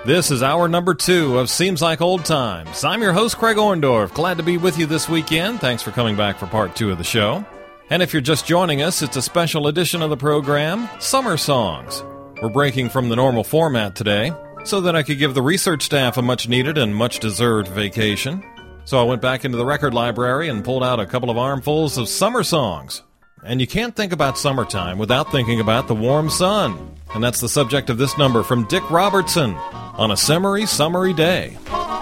This is hour number 2 of Seems Like Old Times. I'm your host, Craig Orndorff. Glad to be with you this weekend. Thanks for coming back for part 2 of the show. And if you're just joining us, it's a special edition of the program, Summer Songs. We're breaking from the normal format today so that I could give the research staff a much-needed and much-deserved vacation. So I went back into the record library and pulled out a couple of armfuls of summer songs. And you can't think about summertime without thinking about the warm sun. And that's the subject of this number from Dick Robertson, On a Summery Day.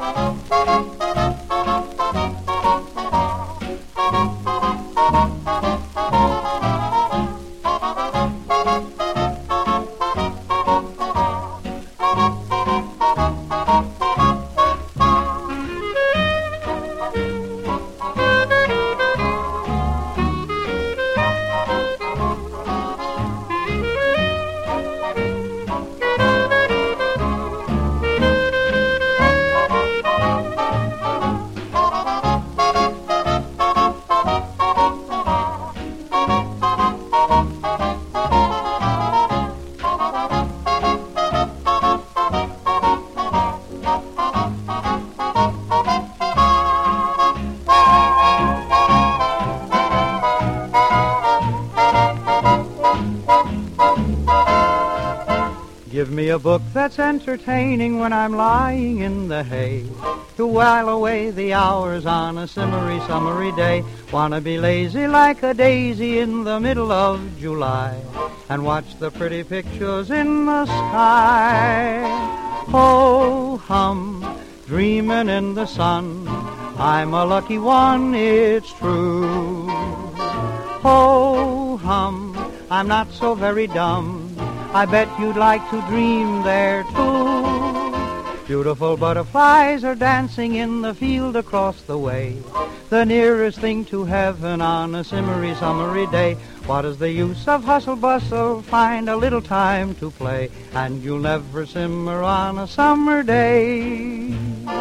Give me a book that's entertaining when I'm lying in the hay, to while away the hours on a summery day. Wanna be lazy like a daisy in the middle of July, and watch the pretty pictures in the sky. Ho hum, dreamin' in the sun, I'm a lucky one, it's true. Ho hum, I'm not so very dumb, I bet you'd like to dream there too. Beautiful butterflies are dancing in the field across the way, the nearest thing to heaven on a summery day. What is the use of hustle bustle? Find a little time to play, and you'll never simmer on a summer day.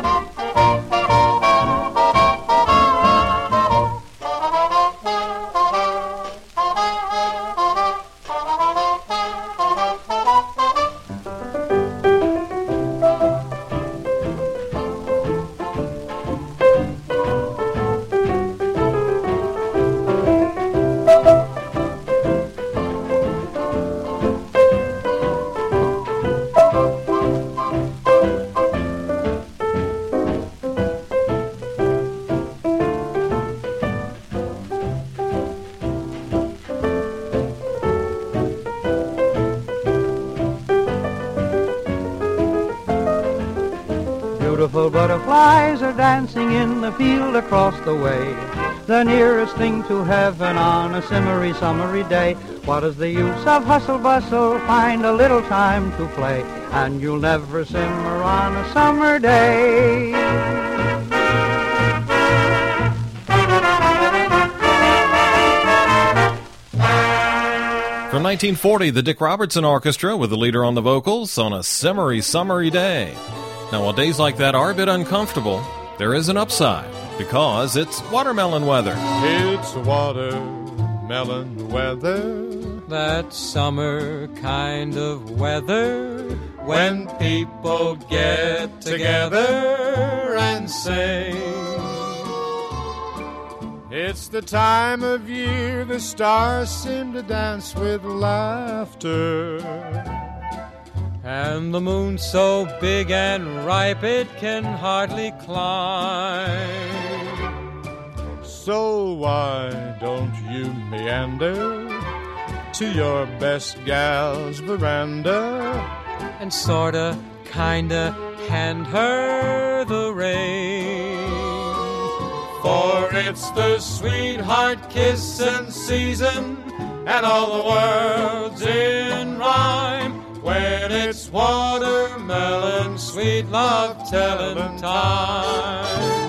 Beautiful butterflies are dancing in the field across the way, the nearest thing to heaven on a summery day. What is the use of hustle bustle? Find a little time to play, and you'll never simmer on a summer day. From 1940, the Dick Robertson Orchestra with the leader on the vocals, On a Summery Day. Now, while days like that are a bit uncomfortable, there is an upside, because it's watermelon weather. It's watermelon weather, that summer kind of weather, when people get together and sing. It's the time of year the stars seem to dance with laughter, and the moon so big and ripe it can hardly climb. So why don't you meander to your best gal's veranda and sorta, kinda hand her the rein? For it's the sweetheart kissin' season, and all the world's in rhyme, when it's watermelon sweet love tellin' time.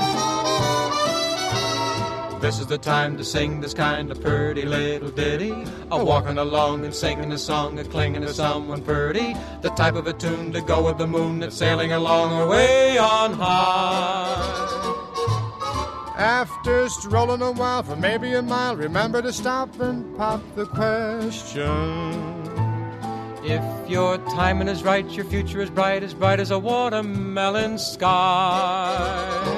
This is the time to sing this kind of pretty little ditty, a walking along and singing a song, a clinging to someone pretty, the type of a tune to go with the moon that's sailing along away on high. After strolling a while for maybe a mile, remember to stop and pop the question, If your timing is right, your future is bright as a watermelon sky.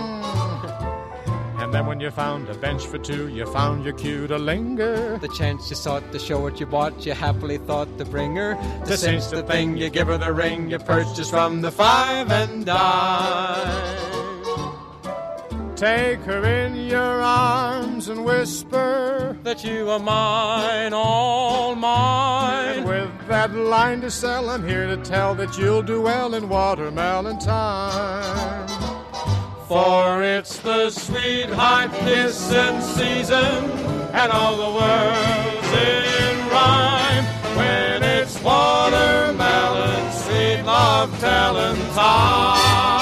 And then when you found a bench for two, you found your cue to linger. The chance you sought to show what you bought, you happily thought to bring her. To cinch the thing, you give her the ring you purchased from the five and dime. Take her in your arms and whisper that you are mine, all mine. And with that line to sell, I'm here to tell that you'll do well in watermelon time. For it's the sweetheart kissing season, and all the world's in rhyme. When it's watermelon, sweet love telling time.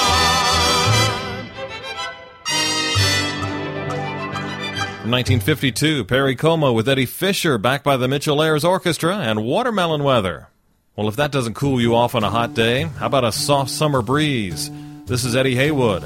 From 1952, Perry Como with Eddie Fisher, backed by the Mitchell Ayers Orchestra, and Watermelon Weather. Well, if that doesn't cool you off on a hot day, how about a soft summer breeze? This is Eddie Haywood.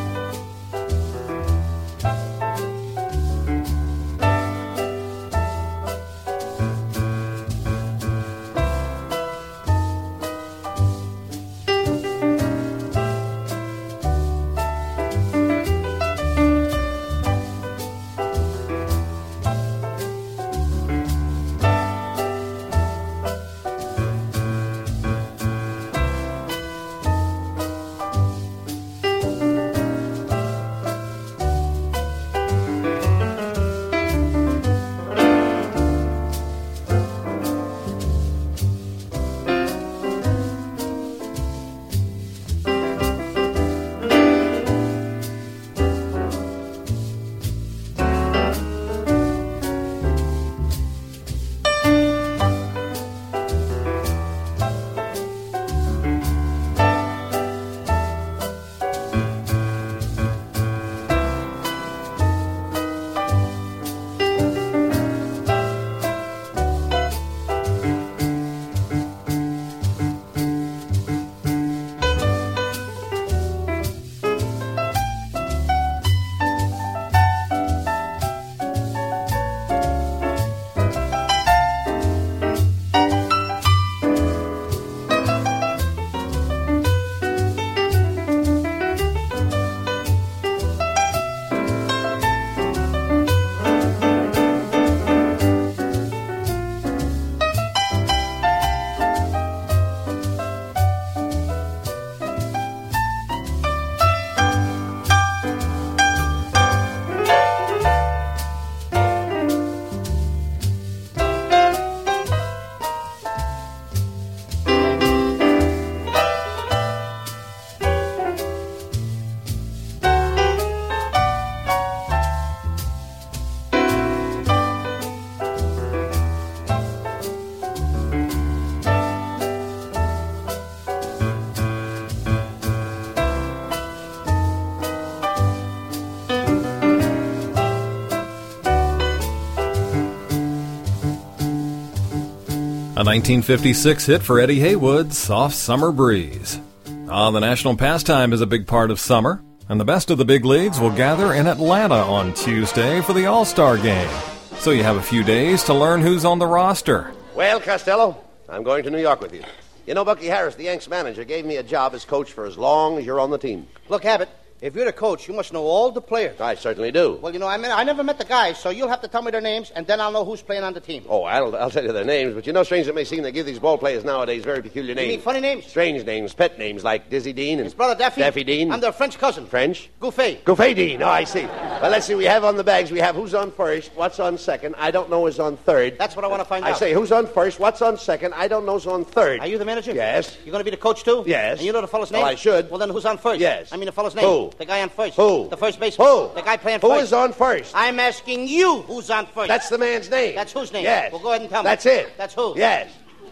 1956 hit for Eddie Haywood, Soft Summer Breeze. The national pastime is a big part of summer, and the best of the big leagues will gather in Atlanta on Tuesday for the All-Star Game. So you have a few days to learn who's on the roster. Well, Costello, I'm going to New York with you. You know, Bucky Harris, the Yanks manager, gave me a job as coach for as long as you're on the team. Look, Abbott, if you're the coach, you must know all the players. I certainly do. Well, you know, I never met the guys, so you'll have to tell me their names, and then I'll know who's playing on the team. Oh, I'll tell you their names, but you know, strange it may seem, they give these ball players nowadays very peculiar names. You mean funny names? Strange names, pet names, like Dizzy Dean and... His brother Daffy? Daffy Dean. And their French cousin. French? Gouffet. Gouffet Dean, oh, I see. Well, let's see, we have on the bags, we have who's on first, what's on second, I don't know who's on third. That's what I want to find out. I say, who's on first, what's on second, I don't know who's on third. Are you the manager? Yes. You're going to be the coach, too? Yes. And you know the fellow's name? Well, I should. Well, then who's on first? Yes. I mean the fellow's name. Who? The guy on first. Who? The first baseman. Who? The guy playing first. Who is on first? I'm asking you who's on first. That's the man's name. That's whose name? Yes. Well, go ahead and tell me. That's it. That's who? Yes.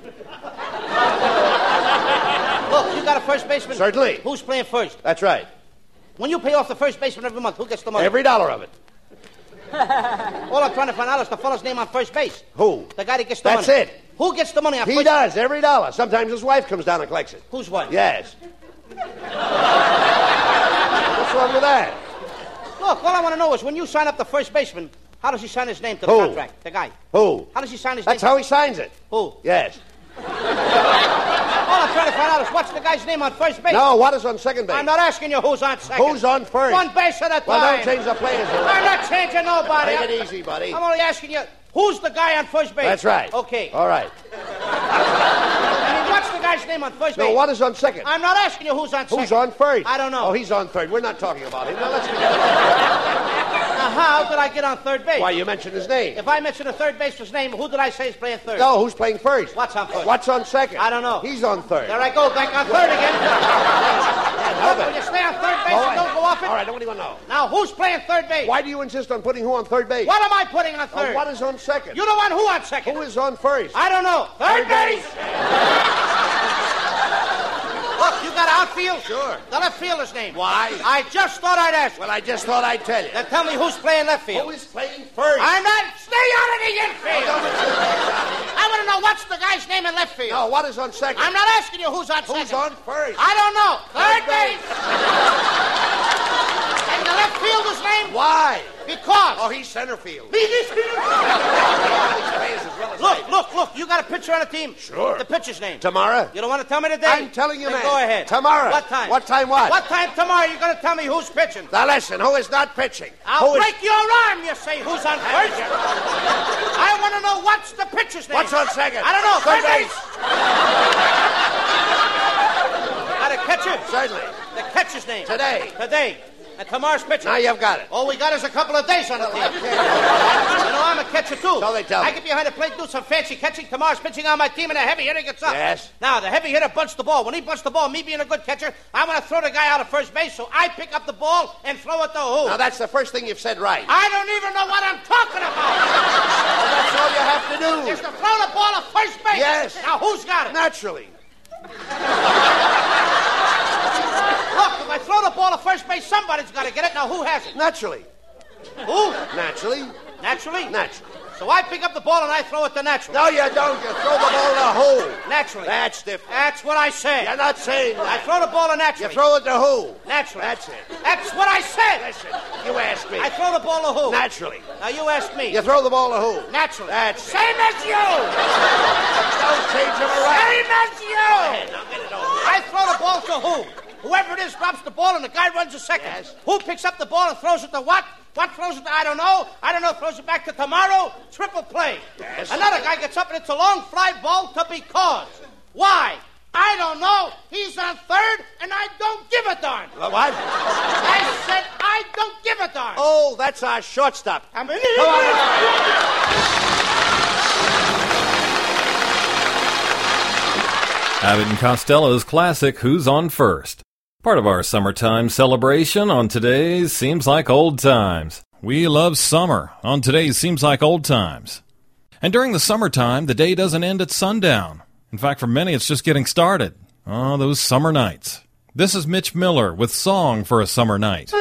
Look, you got a first baseman? Certainly. Who's playing first? That's right. When you pay off the first baseman every month, who gets the money? Every dollar of it. All I'm trying to find out is the fellow's name on first base. Who? The guy that gets the money. That's it. Who gets the money on first base? He does, every dollar. Sometimes his wife comes down and collects it. Whose wife? Yes. What's wrong with that? Look, all I want to know is when you sign up the first baseman, how does he sign his name to the Who? contract? The guy. Who? How does he sign his name? That's how he signs it. Who? Yes. All I'm trying to find out is what's the guy's name on first base. No, what is on second base? I'm not asking you who's on second. Who's on first? One base at a time. Well, don't change the players. I'm not changing nobody. Take it easy, buddy. I'm only asking you, who's the guy on first base? That's right. Okay. All right. I mean, what's the guy's name on first base? No, what is on second? I'm not asking you who's on second. Who's on first? I don't know. Oh, he's on third. We're not talking about him. Now, let's forget about Now, how did I get on third base? Why, you mentioned his name. If I mention a third baseman's name, who did I say is playing third? No, who's playing first? What's on first? What's on second? I don't know. He's on third. There I go, back on third again. Look, will you stay on third base and don't go off it? All right, nobody will know. Now, who's playing third base? Why do you insist on putting who on third base? What am I putting on third? What is on second? You don't want who on second? Who is on first? I don't know. Third base! Look, you got outfield? Sure. The left fielder's name. Why? I just thought I'd ask. Well, I just thought I'd tell you. Then tell me who's playing left field. Who is playing first? I'm not. Stay out of the infield. I want to know what's the guy's name in left field. No, what is on second? I'm not asking you who's on second. Who's on first? I don't know. Third base. base. And the left fielder's name? Why? Because. Oh, he's center field. Look, you got a pitcher on the team? Sure. The pitcher's name? Tomorrow? You don't want to tell me today? I'm telling you, then man. Go ahead. Tomorrow. What time? What time what? What time tomorrow you're going to tell me who's pitching? Now listen, who is not pitching? I'll break your arm, you say, who's on first? I want to know what's the pitcher's name. What's on second? I don't know. Third base. Got a catcher? Certainly. The catcher's name. Today. And tomorrow's pitcher. Now you've got it. All we got is a couple of days on the team. You know, I'm a catcher, too. So they tell me. I get behind the plate, do some fancy catching. Tomorrow's pitching on my team, and a heavy hitter gets up. Yes. Now, the heavy hitter bunts the ball. When he bunts the ball, me being a good catcher, I want to throw the guy out of first base, so I pick up the ball and throw it to who? Now, that's the first thing you've said right. I don't even know what I'm talking about. Well, that's all you have to do. Is to throw the ball at first base. Yes. Now, who's got it? Naturally. Look, if I throw the ball at first base, somebody's got to get it. Now, who has it? Naturally. Who? Naturally. Naturally? Naturally. So I pick up the ball and I throw it to Naturally. No, you don't. You throw the ball in a hole. Naturally. That's different. That's what I said. You're not saying I that. throw the ball to Naturally. You throw it to who? Naturally. That's it. That's what I said. Listen, you asked me. I throw the ball to who? Naturally. Now you asked me. You throw the ball to who? Naturally. That's it. Same as you. Don't change them around. Same as you. Go ahead, now get it over. I throw the ball to who? Whoever it is drops the ball and the guy runs a second. Yes. Who picks up the ball and throws it to what? What throws it to? I don't know. Throws it back to tomorrow. Triple play. Yes. Another guy gets up and it's a long fly ball to because. Why? I don't know. He's on third and I don't give a darn. What? I said I don't give a darn. Oh, that's our shortstop. I'm an Come on. Abbott and Costello's classic Who's on First? Part of our summertime celebration on today's Seems Like Old Times. We love summer on today's Seems Like Old Times. And during the summertime, the day doesn't end at sundown. In fact, for many, it's just getting started. Oh, those summer nights. This is Mitch Miller with Song for a Summer Night.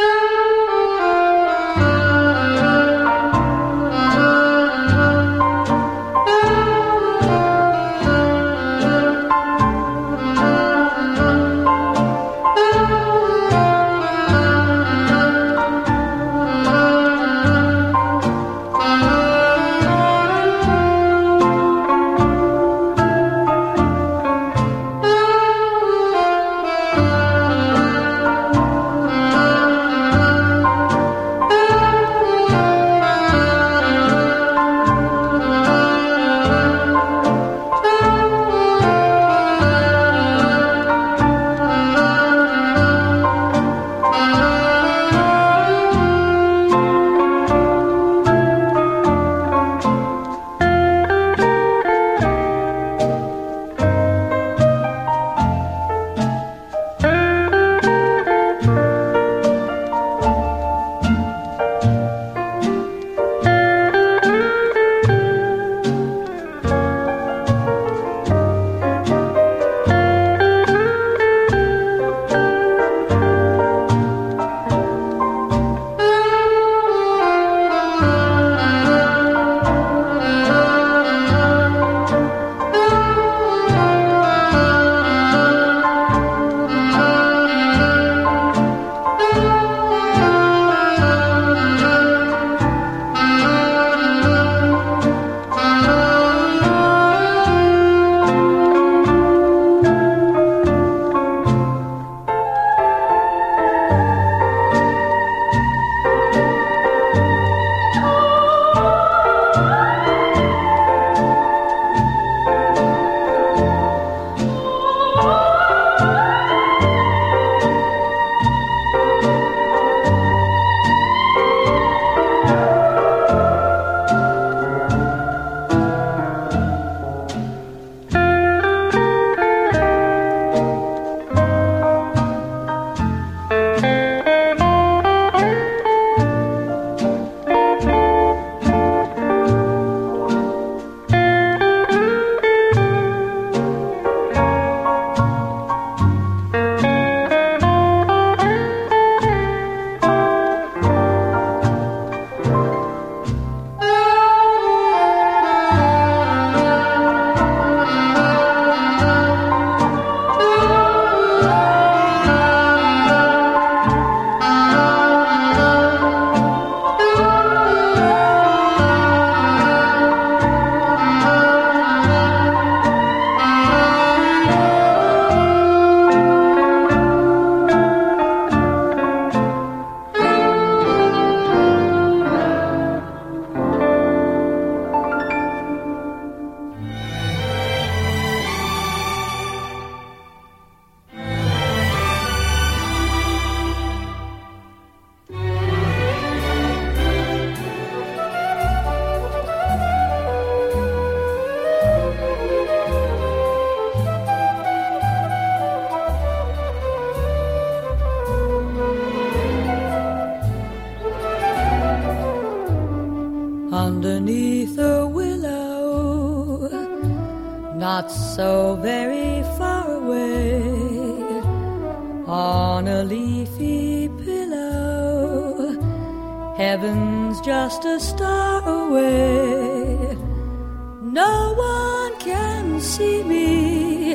not so very far away, on a leafy pillow, heaven's just a star away. No one can see me,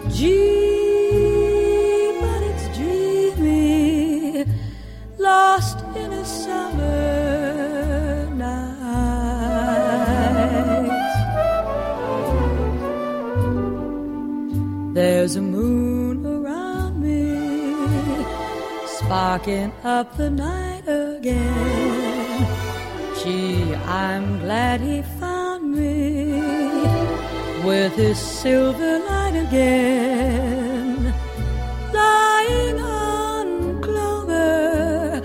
gee, but it's dreamy, lost in a summer night. There's a moon around me, sparking up the night again. Gee, I'm glad he found me with his silver light again. Lying on clover,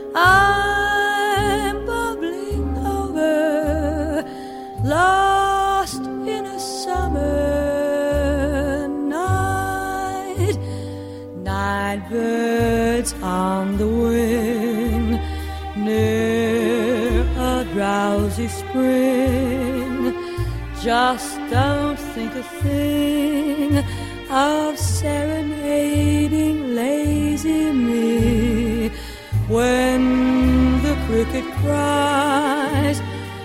I'm bubbling over, lost in a summer night. Night birds on the wing, near a drowsy spring, just don't think a thing of serenading lazy me. When the cricket cries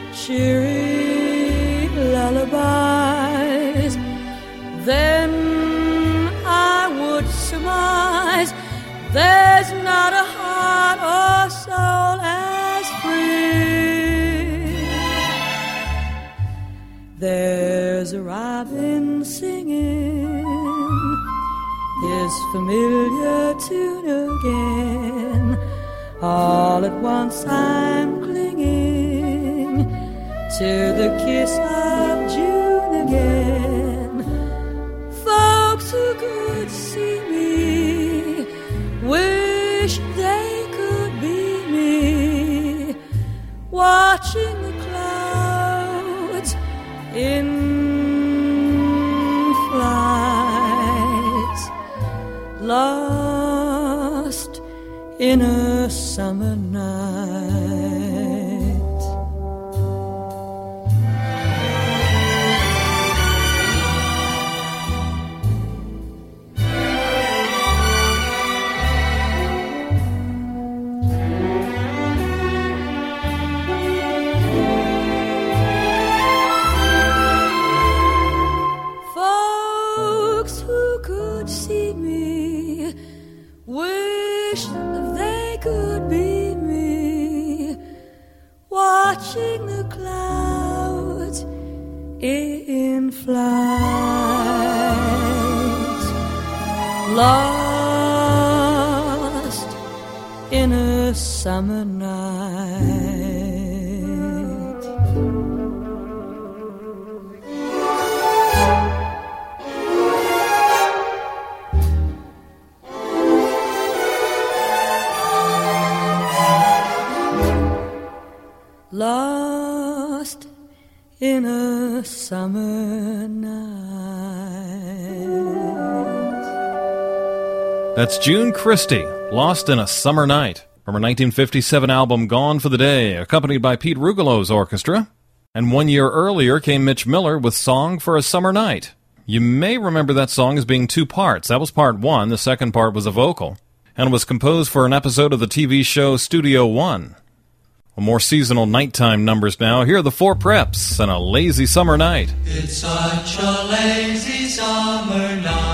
cheery lullabies, then I would surmise there's not a heart or soul as free. There's a robin singing his familiar tune again. All at once I'm clinging to the kiss of June again. Folks who could see me wish they could be me, watching the clouds in flight, lost in a summer night. Folks who could see me wish they could be me, watching the clouds in flight, lost in a summer night. Lost in a summer night. That's June Christy, Lost in a Summer Night, from her 1957 album Gone for the Day, accompanied by Pete Rugelo's orchestra. And 1 year earlier came Mitch Miller with Song for a Summer Night. You may remember that song as being two parts. That was part one, the second part was a vocal, and was composed for an episode of the TV show Studio One. More seasonal nighttime numbers now. Here are the Four Preps and A Lazy Summer Night. It's such a lazy summer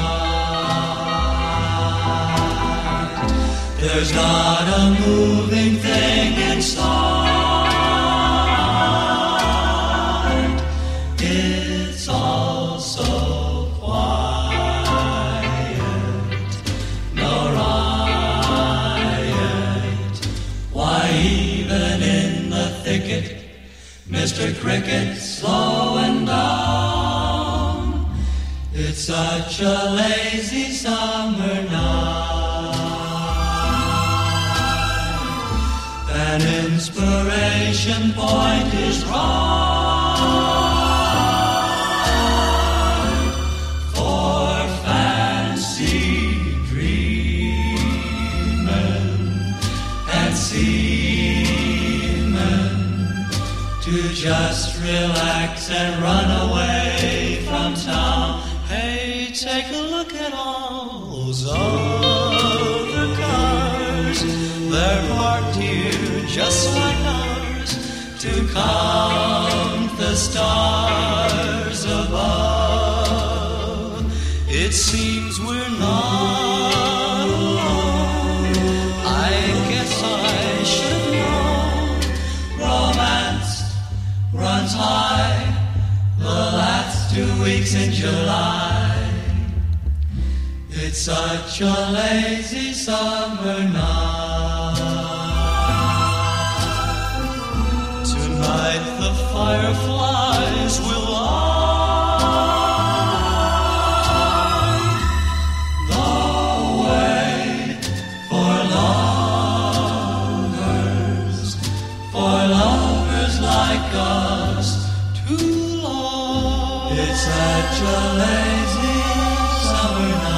night. There's not a moving thing in sight. It's all so quiet. No riot. Why, even in the thicket, Mr. Cricket slowing down. It's such a lazy summer night. An inspiration point is right for fancy dreaming and seeming to just relax and run away from town. take a look at all those other cars. They're parked here just like ours to count the stars above. It seems we're not alone. I guess I should have known. Romance runs high the last 2 weeks in July. It's such a lazy summer night. Tonight the fireflies will light the way for lovers like us to love. It's such a lazy summer night.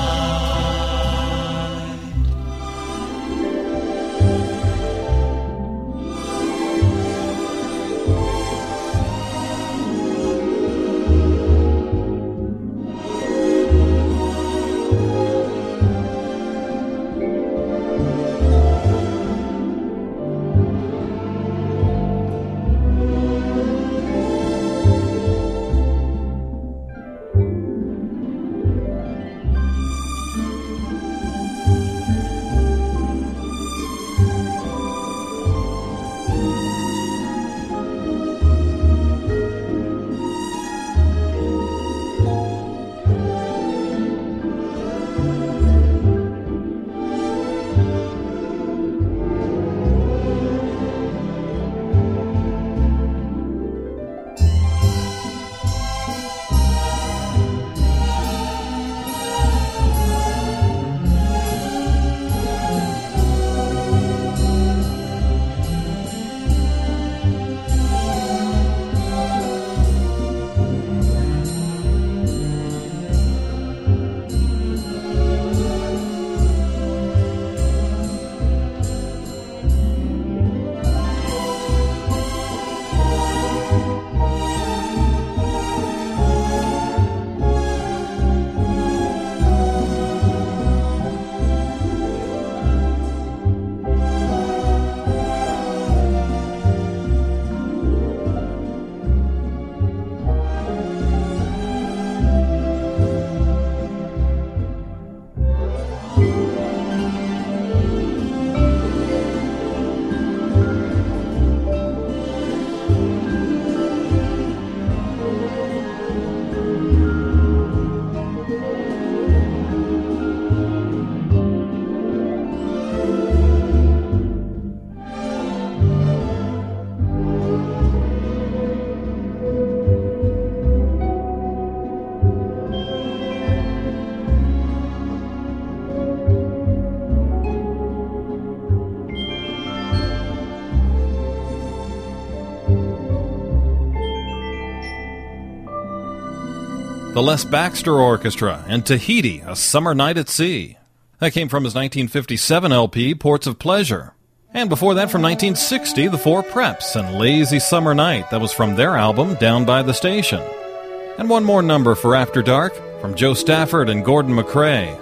The Les Baxter Orchestra and Tahiti, A Summer Night at Sea. That came from his 1957 LP, Ports of Pleasure. And before that, from 1960, The Four Preps and Lazy Summer Night. That was from their album, Down by the Station. And one more number for After Dark, from Joe Stafford and Gordon McRae.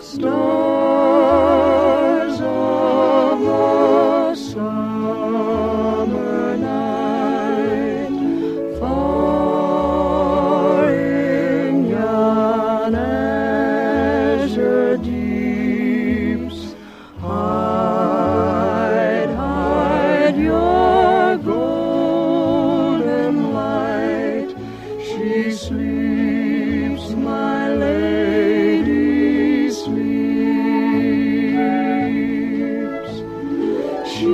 Stars of the summer night, far in yon azure deeps, hide your golden light. She sleeps, my lady sleeps. She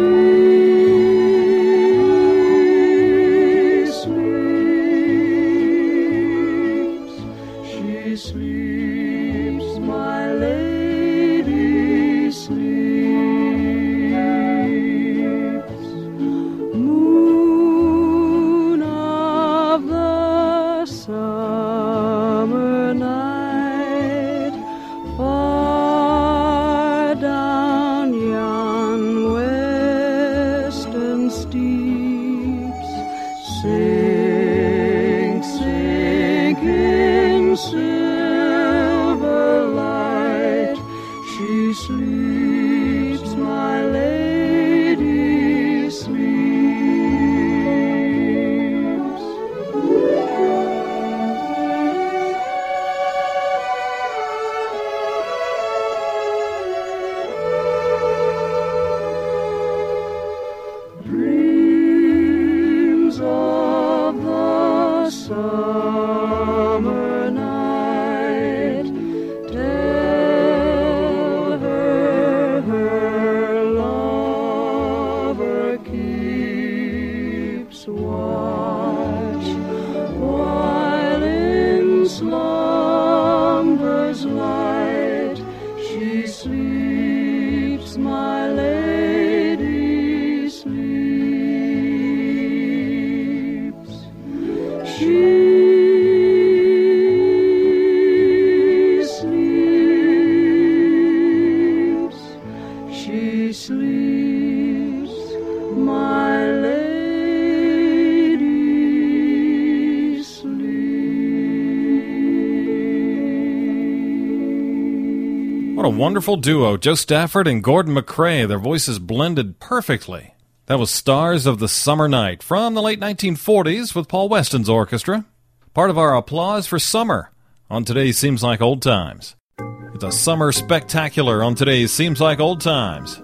sleeps, my lady sleeps. Moon of the summer night, far down yon western steeps, sink in silver What a wonderful duo, Joe Stafford and Gordon MacRae. Their voices blended perfectly. That was Stars of the Summer Night from the late 1940s with Paul Weston's orchestra. Part of our applause for summer on today's Seems Like Old Times. It's a summer spectacular on today's Seems Like Old Times.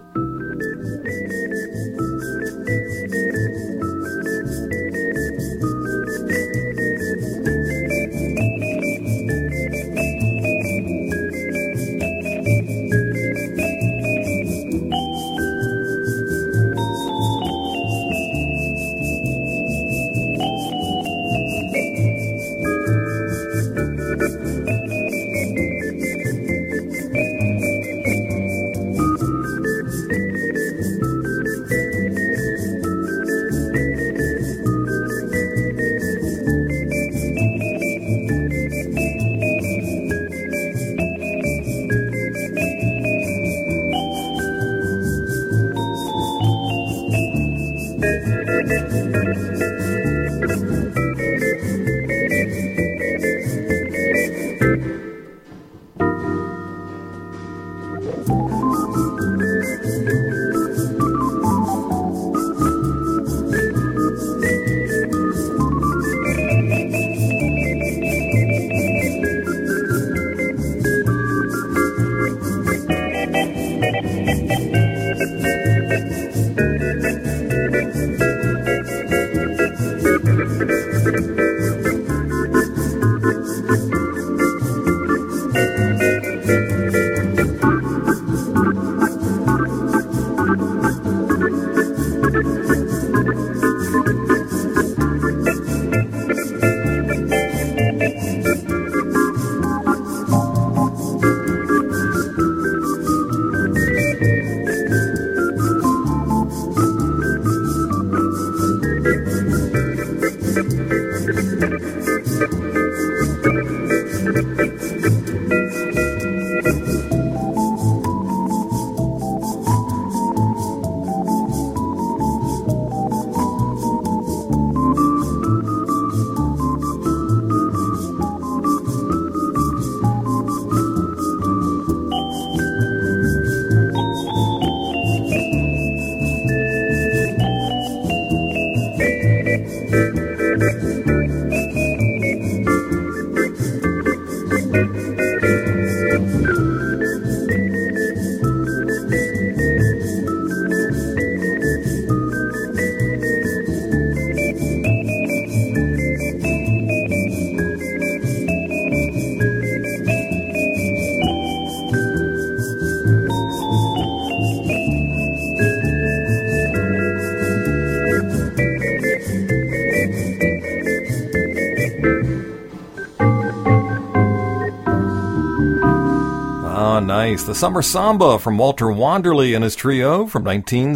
Nice. The Summer Samba from Walter Wanderley and his trio from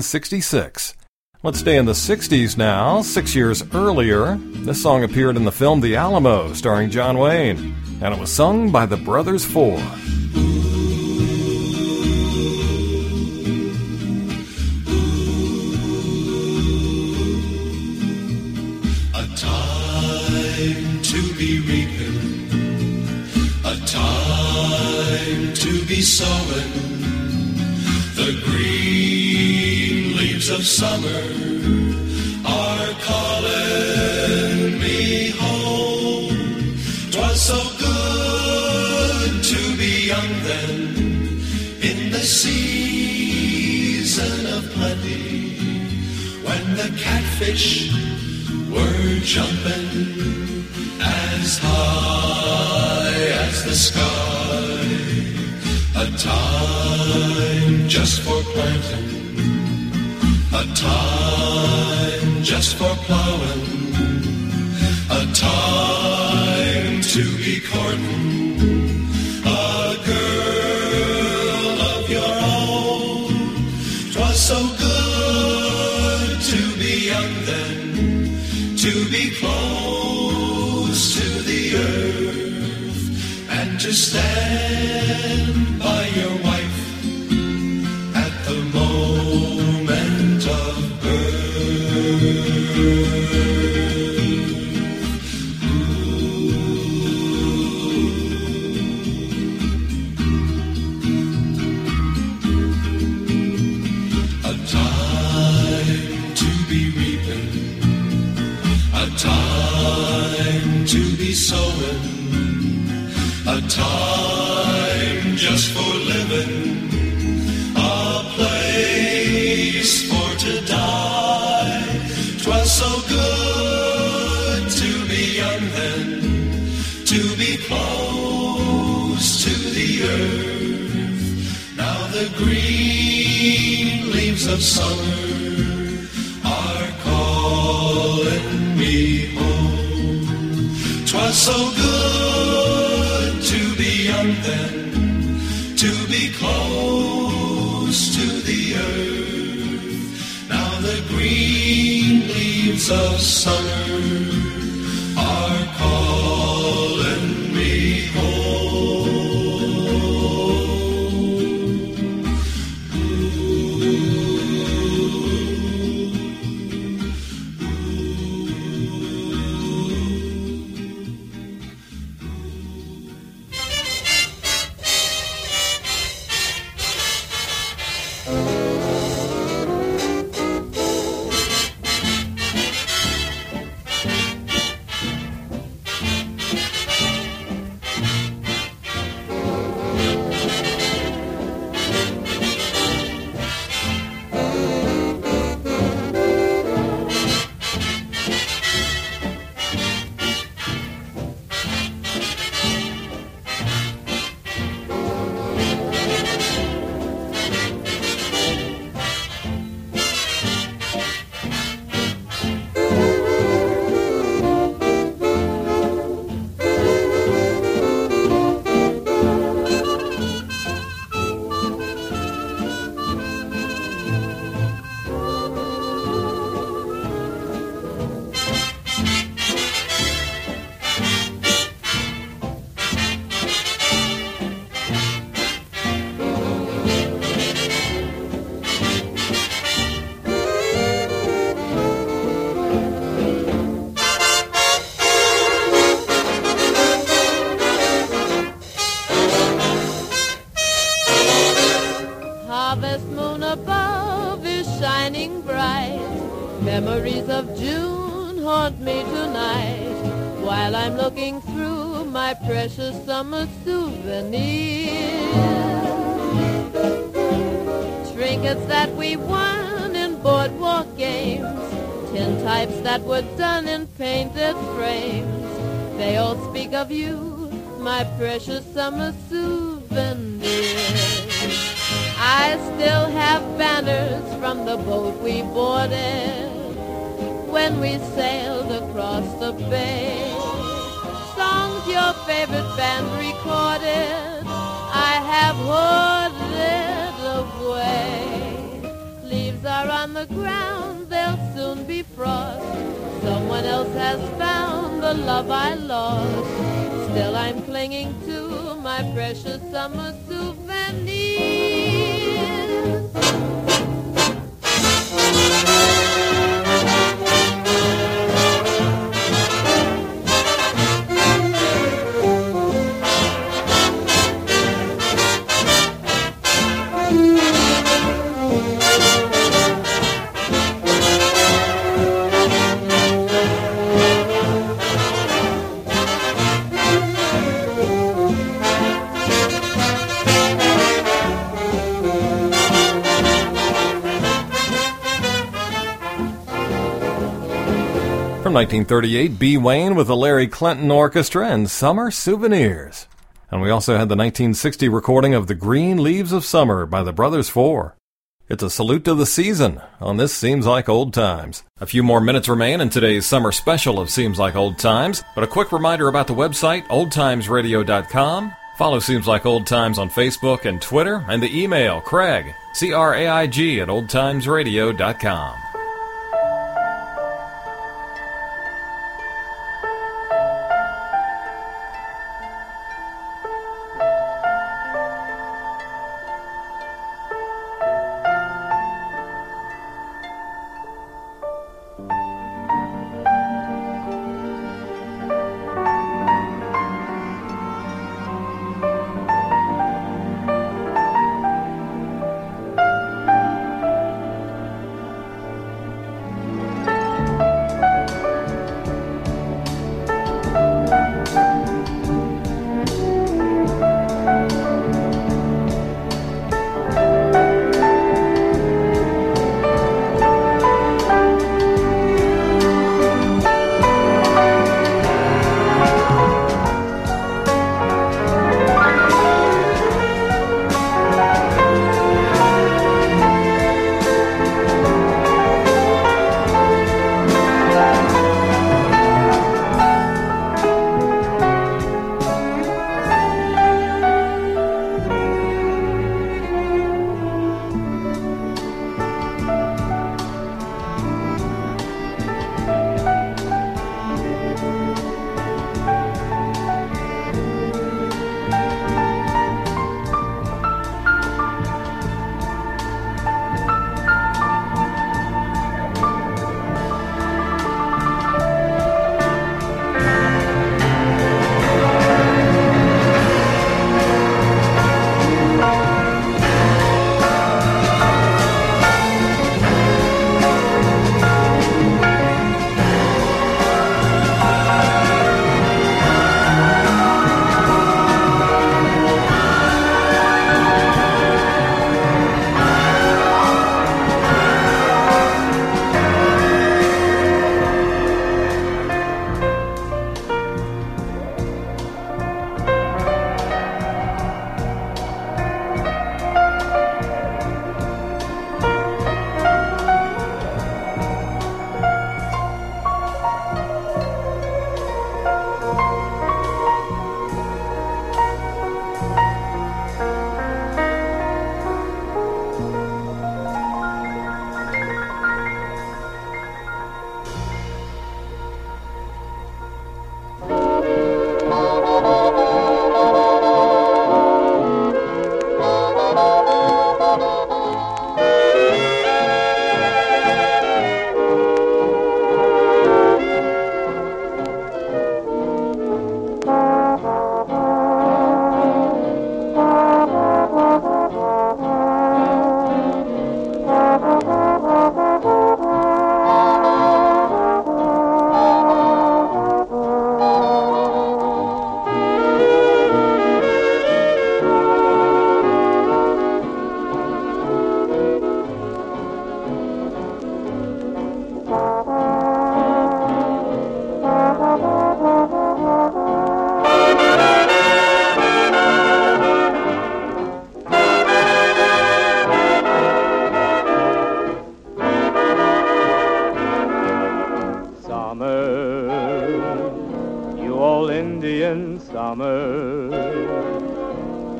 1966. Let's stay in the 60s now. 6 years earlier, this song appeared in the film The Alamo, starring John Wayne, and it was sung by the Brothers Four. A time to be reaping, a time to be sowing, the green leaves of summer are calling me home. 'Twas so good to be young then, in the season of plenty, when the catfish were jumping as high as the sky. A time just for planting, a time just for plowing, a time to be courting a girl of your own. 'Twas so good to be young then, to be close to the earth, and to stand by your wife at the moment of birth. just for living, a place for to die. 'Twas so good to be young then, to be close to the earth. Now the green leaves of summer are calling me home. 'Twas so good to be young then, to be close to the earth. Now the green leaves of summer are calling me home. Harvest moon above is shining bright. Memories of June haunt me tonight, while I'm looking through my precious summer souvenirs. Trinkets that we won in boardwalk games, tintypes that were done in painted frames. They all speak of you, my precious summer souvenirs. I still have banners from the boat we boarded when we sailed across the bay. Songs your favorite band recorded, I have hoarded away. Leaves are on the ground, they'll soon be frost. Someone else has found the love I lost. Still I'm clinging to my precious summer souvenirs. From 1938, B. Wayne with the Larry Clinton Orchestra and Summer Souvenirs. And we also had the 1960 recording of The Green Leaves of Summer by the Brothers Four. It's a salute to the season on This Seems Like Old Times. A few more minutes remain in today's summer special of Seems Like Old Times, but a quick reminder about the website, oldtimesradio.com. Follow Seems Like Old Times on Facebook and Twitter, and the email, Craig, C-R-A-I-G, at oldtimesradio.com.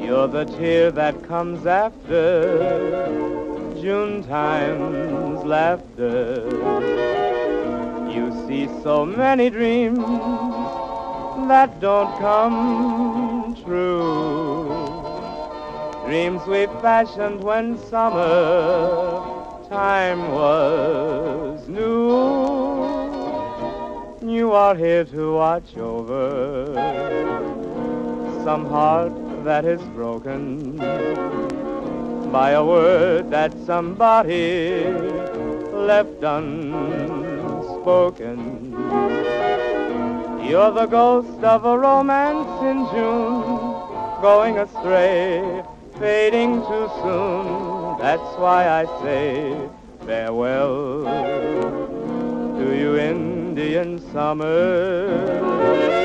You're the tear that comes after June time's laughter. You see so many dreams that don't come true. Dreams we fashioned when summer time was new. You are here to watch over some heart that is broken by a word that somebody left unspoken. You're the ghost of a romance in June, going astray, fading too soon. That's why I say farewell to you, Indian summer.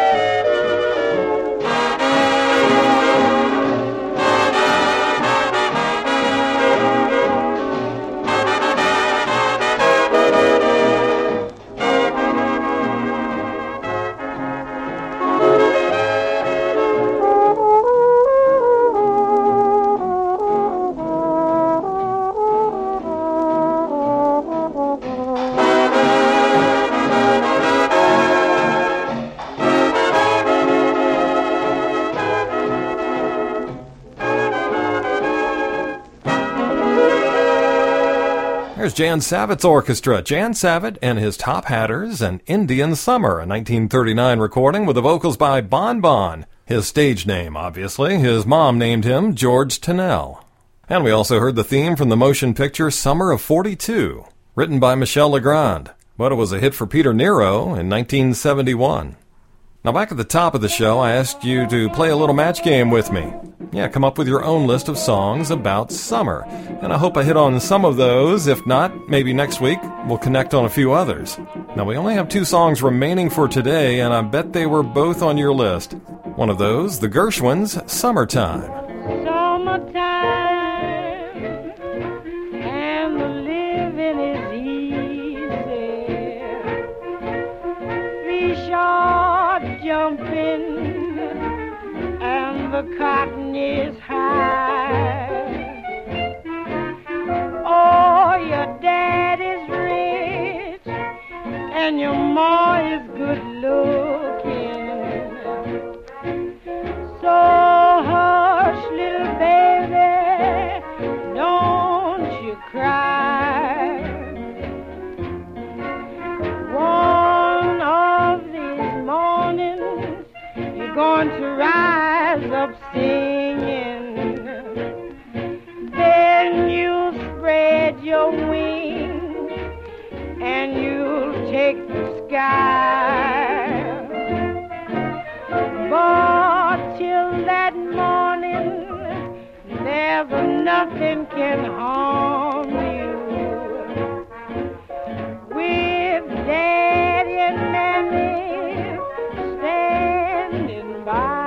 There's Jan Savitt's orchestra, Jan Savitt and his Top Hatters, and Indian Summer, a 1939 recording with the vocals by Bon Bon. His stage name, obviously. His mom named him George Tennell. And we also heard the theme from the motion picture Summer of 42, written by Michel Legrand, but it was a hit for Peter Nero in 1971. Now, back at the top of the show, I asked you to play a little match game with me. Yeah, come up with your own list of songs about summer. And I hope I hit on some of those. If not, maybe next week we'll connect on a few others. Now, we only have 2 songs remaining for today, and I bet they were both on your list. One of those, the Gershwins' Summertime. Summertime, and the living is easy. Fish are jumping, and the cotton is high. Oh, your dad is rich, and your ma is good looking. So hush, little baby, don't you cry. One of these mornings you're going to rise up singing. Then you'll spread your wings and you'll take the sky. But till that morning, never nothing can harm you. With Daddy and Mammy standing by.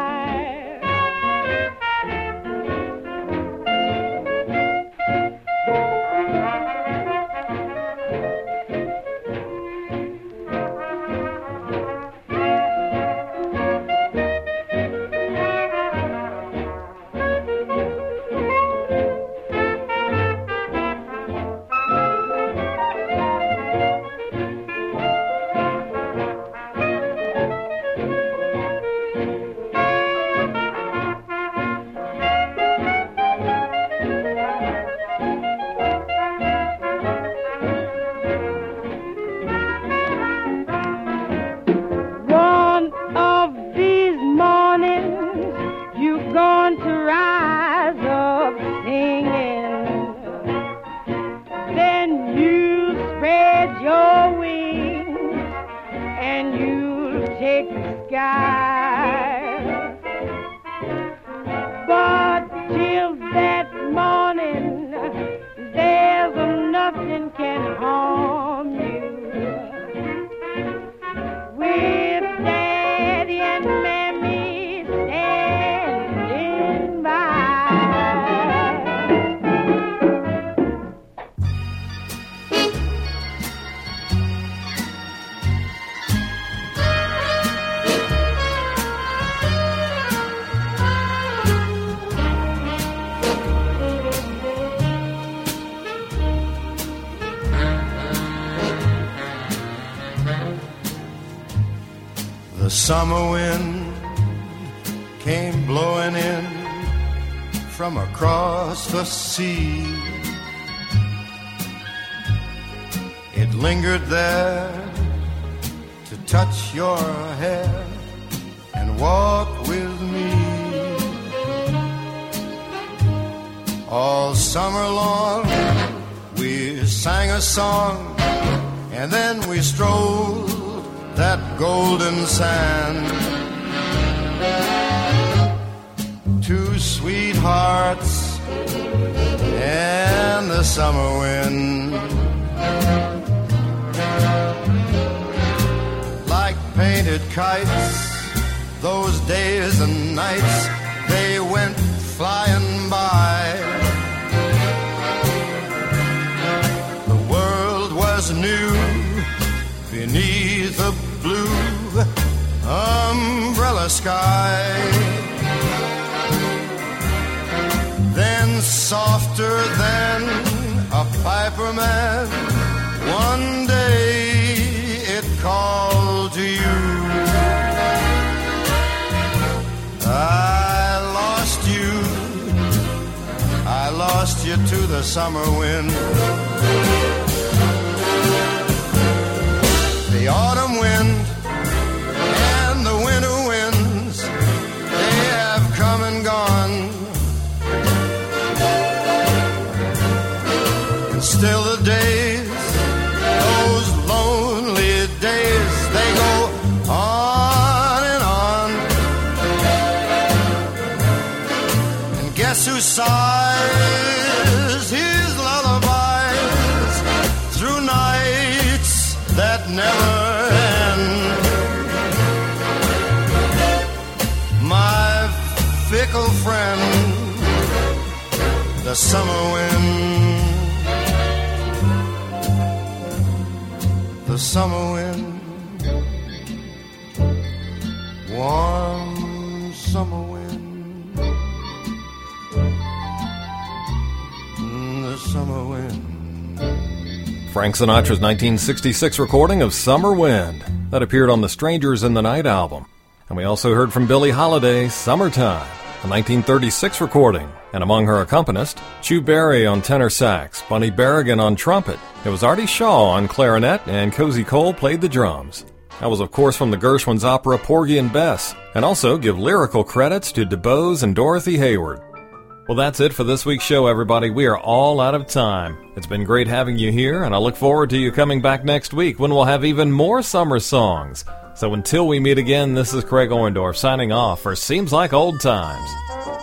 summer wind came blowing in from across the sea. It lingered there to touch your hair and walk with me. All summer long we sang a song, and then we strolled that golden sand. Two sweethearts and the summer wind, like painted kites, those days and nights, they went flying by. The world was new beneath a blue umbrella sky. Then softer than a piper man, one day it called to you. I lost you to the summer wind. The autumn wind and the winter winds, they have come and gone. And still the days, those lonely days, they go on and on. And guess who sighs his lullabies through nights that never end? My fickle friend, the summer wind. The summer wind, warm summer wind, the summer wind. Frank Sinatra's 1966 recording of Summer Wind that appeared on the Strangers in the Night album. And we also heard from Billie Holiday, Summertime, a 1936 recording. And among her accompanists, Chu Berry on tenor sax, Bunny Berrigan on trumpet. It was Artie Shaw on clarinet, and Cozy Cole played the drums. That was, of course, from the Gershwin's opera Porgy and Bess. And also give lyrical credits to DuBose and Dorothy Hayward. Well, that's it for this week's show, everybody. We are all out of time. It's been great having you here, and I look forward to you coming back next week when we'll have even more summer songs. So until we meet again, this is Craig Orndorff signing off for Seems Like Old Times.